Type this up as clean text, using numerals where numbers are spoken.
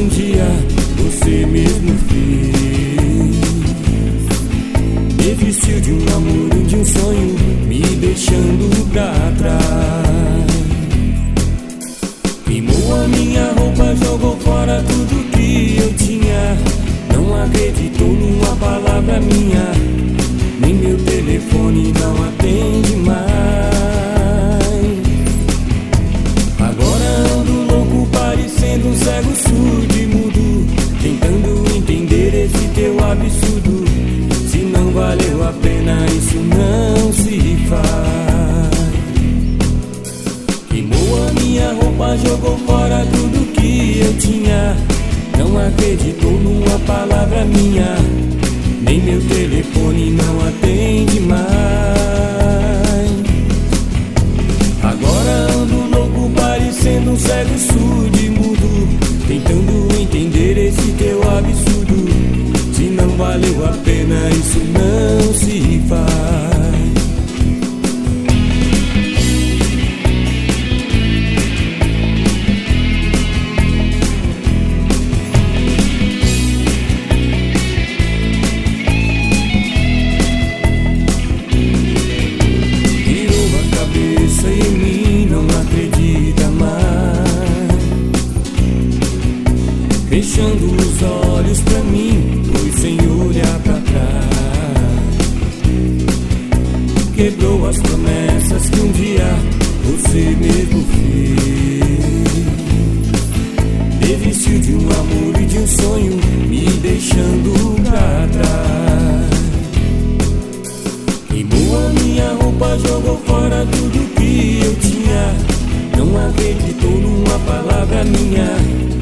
um dia você mesmo fez. Desistiu de um amor e de um sonho, me deixando pra trás. Queimou a minha roupa, jogou fora tudo que eu tinha. Não acreditou numa palavra minha, nem meu telefone não atende mais. Agora ando louco, parecendo um cego, surdo e mudo, tentando entender esse teu absurdo. Se não valeu a pena, isso não se faz. Queimou a minha roupa, jogou fora tudo que eu tinha. Não acreditou numa palavra minha, nem meu telefone não atende mais. Agora ando louco, parecendo um cego, surdo e mudo, tentando entender esse teu absurdo. Se não valeu a pena, isso não se faz. Em mim não acredita mais, fechando os olhos pra mim, pois sem olhar pra trás. Quebrou as promessas que um dia você mesmo fez. Desistiu de um amor e de um sonho, me deixando pra trás. Queimou a minha roupa, jogou fora tudo que eu tinha. Não acreditou numa palavra minha,